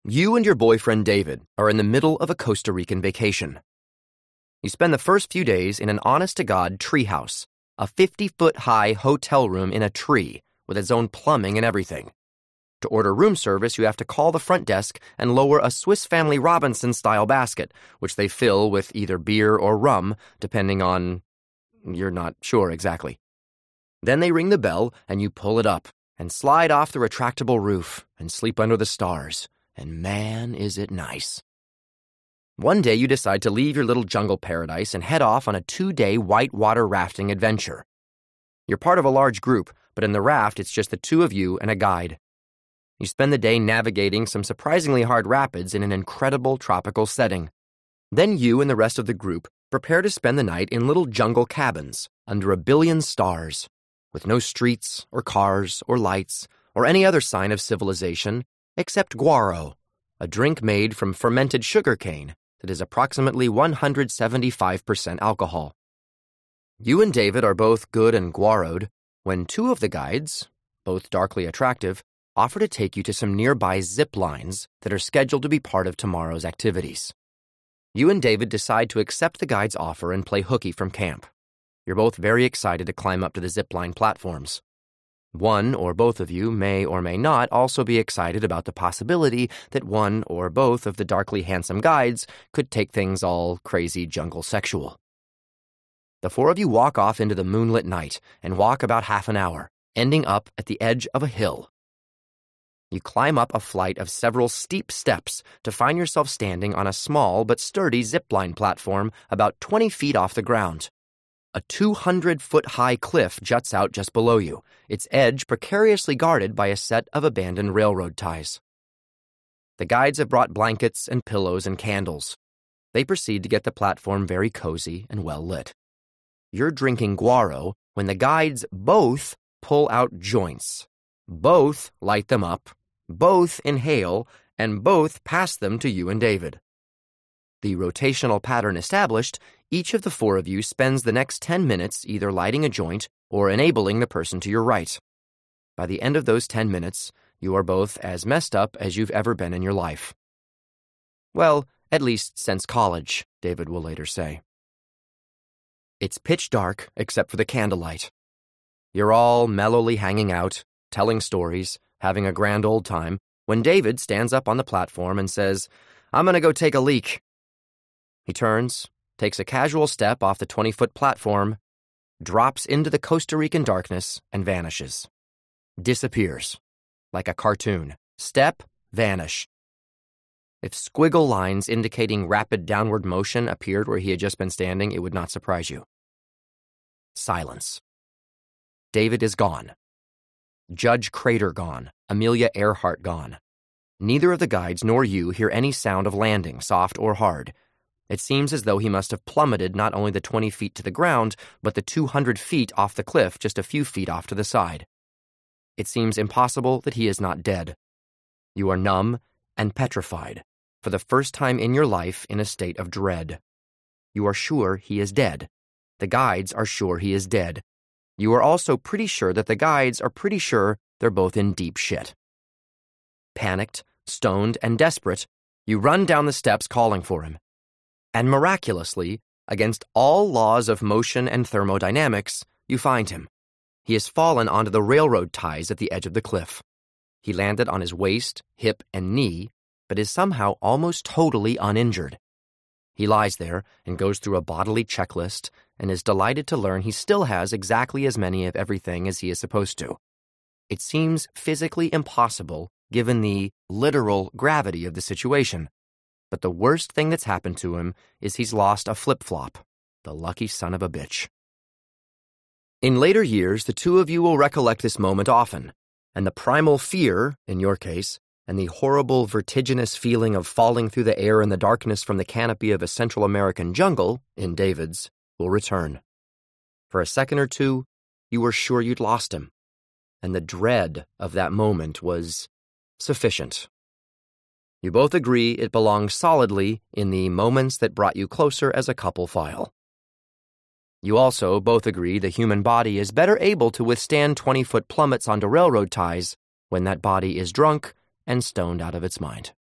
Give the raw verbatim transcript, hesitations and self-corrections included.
You and your boyfriend David are in the middle of a Costa Rican vacation. You spend the first few days in an honest-to-God treehouse, a fifty-foot-high hotel room in a tree with its own plumbing and everything. To order room service, you have to call the front desk and lower a Swiss Family Robinson-style basket, which they fill with either beer or rum, depending on... you're not sure exactly. Then they ring the bell, and you pull it up and slide off the retractable roof and sleep under the stars. And man, is it nice. One day you decide to leave your little jungle paradise and head off on a two-day whitewater rafting adventure. You're part of a large group, but in the raft it's just the two of you and a guide. You spend the day navigating some surprisingly hard rapids in an incredible tropical setting. Then you and the rest of the group prepare to spend the night in little jungle cabins under a billion stars, with no streets or cars or lights or any other sign of civilization except guaro, a drink made from fermented sugarcane that is approximately one hundred seventy-five percent alcohol. You and David are both good and guaroed when two of the guides, both darkly attractive, offer to take you to some nearby zip lines that are scheduled to be part of tomorrow's activities. You and David decide to accept the guide's offer and play hooky from camp. You're both very excited to climb up to the zipline platforms. One or both of you may or may not also be excited about the possibility that one or both of the darkly handsome guides could take things all crazy jungle sexual. The four of you walk off into the moonlit night and walk about half an hour, ending up at the edge of a hill. You climb up a flight of several steep steps to find yourself standing on a small but sturdy zipline platform about twenty feet off the ground. A two hundred foot high cliff juts out just below you, its edge precariously guarded by a set of abandoned railroad ties. The guides have brought blankets and pillows and candles. They proceed to get the platform very cozy and well lit. You're drinking guaro when the guides both pull out joints. Both light them up, both inhale, and both pass them to you and David. The rotational pattern established, each of the four of you spends the next ten minutes either lighting a joint or enabling the person to your right. By the end of those ten minutes, you are both as messed up as you've ever been in your life. Well, at least since college, David will later say. It's pitch dark except for the candlelight. You're all mellowly hanging out, telling stories, having a grand old time, when David stands up on the platform and says, "I'm gonna go take a leak." He turns, takes a casual step off the twenty-foot platform, drops into the Costa Rican darkness, and vanishes. Disappears. Like a cartoon. Step, vanish. If squiggle lines indicating rapid downward motion appeared where he had just been standing, it would not surprise you. Silence. David is gone. Judge Crater gone. Amelia Earhart gone. Neither of the guides nor you hear any sound of landing, soft or hard. It seems as though he must have plummeted not only the twenty feet to the ground, but the two hundred feet off the cliff just a few feet off to the side. It seems impossible that he is not dead. You are numb and petrified, for the first time in your life in a state of dread. You are sure he is dead. The guides are sure he is dead. You are also pretty sure that the guides are pretty sure they're both in deep shit. Panicked, stoned, and desperate, you run down the steps calling for him. And miraculously, against all laws of motion and thermodynamics, you find him. He has fallen onto the railroad ties at the edge of the cliff. He landed on his waist, hip, and knee, but is somehow almost totally uninjured. He lies there and goes through a bodily checklist and is delighted to learn he still has exactly as many of everything as he is supposed to. It seems physically impossible given the literal gravity of the situation. But the worst thing that's happened to him is he's lost a flip-flop, the lucky son of a bitch. In later years, the two of you will recollect this moment often, and the primal fear, in your case, and the horrible vertiginous feeling of falling through the air in the darkness from the canopy of a Central American jungle, in David's, will return. For a second or two, you were sure you'd lost him, and the dread of that moment was sufficient. You both agree it belongs solidly in the moments that brought you closer as a couple file. You also both agree the human body is better able to withstand twenty-foot plummets onto railroad ties when that body is drunk and stoned out of its mind.